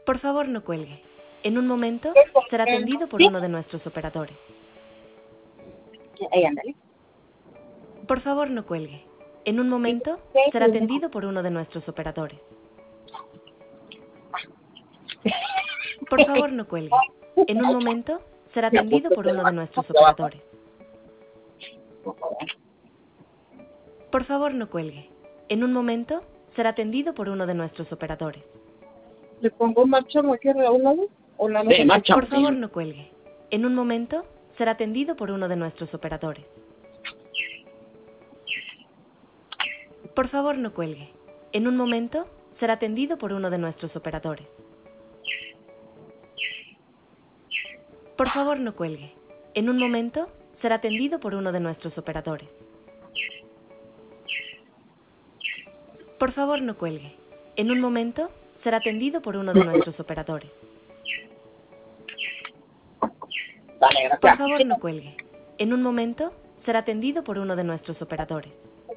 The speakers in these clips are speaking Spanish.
Por favor, no cuelgue. En un momento será atendido por ¿Sí? uno de nuestros operadores. Ahí, ándale. Por favor, no cuelgue. En un momento será atendido por uno de nuestros operadores. Por favor, no cuelgue. En un momento será atendido por uno de nuestros operadores. Por favor, no cuelgue. En un momento será atendido por uno de nuestros operadores. ¿Le pongo marcha aquí a un lado? ¿O la Sí, marcha. Por favor, no cuelgue. En un momento será atendido por uno de nuestros operadores. Por favor, no cuelgue. En un momento será atendido por uno de nuestros operadores. Por favor, no cuelgue. En un momento será atendido por uno de nuestros operadores. Por favor, no cuelgue. En un momento será atendido por uno de nuestros operadores. Dale, Por gracias. favor, no cuelgue. En un momento será atendido por uno de nuestros operadores.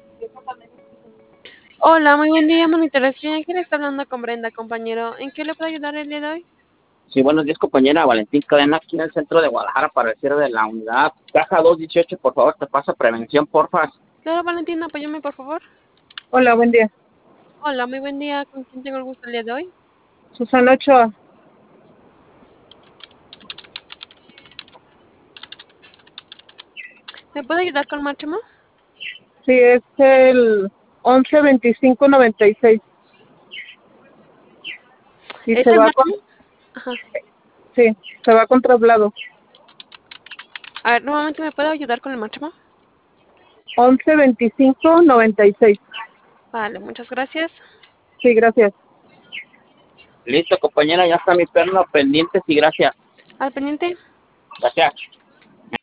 Hola, muy buen día, monitoración. ¿Quién está hablando con Brenda, compañero? ¿En qué le puedo ayudar el día de hoy? Sí, buenos días, compañera. Valentín Cadena, aquí en el centro de Guadalajara para el cierre de la unidad. Caja 218, por favor, te pasa prevención, porfa. Claro, Valentina, apóyame, por favor. Hola, buen día. Hola, muy buen día. ¿Con quién tengo el gusto el día de hoy? Susana Ochoa. ¿Me puede ayudar con Máximo? Sí, es el 112596. Y ¿Es se el va con... Máximo? Ajá. Sí, se va con traslado. A ver, nuevamente, ¿me puede ayudar con el Máximo? 112596. Vale, muchas gracias. Sí, gracias. Listo, compañera, ya está mi perno pendientes y gracias. ¿Al pendiente? Gracias.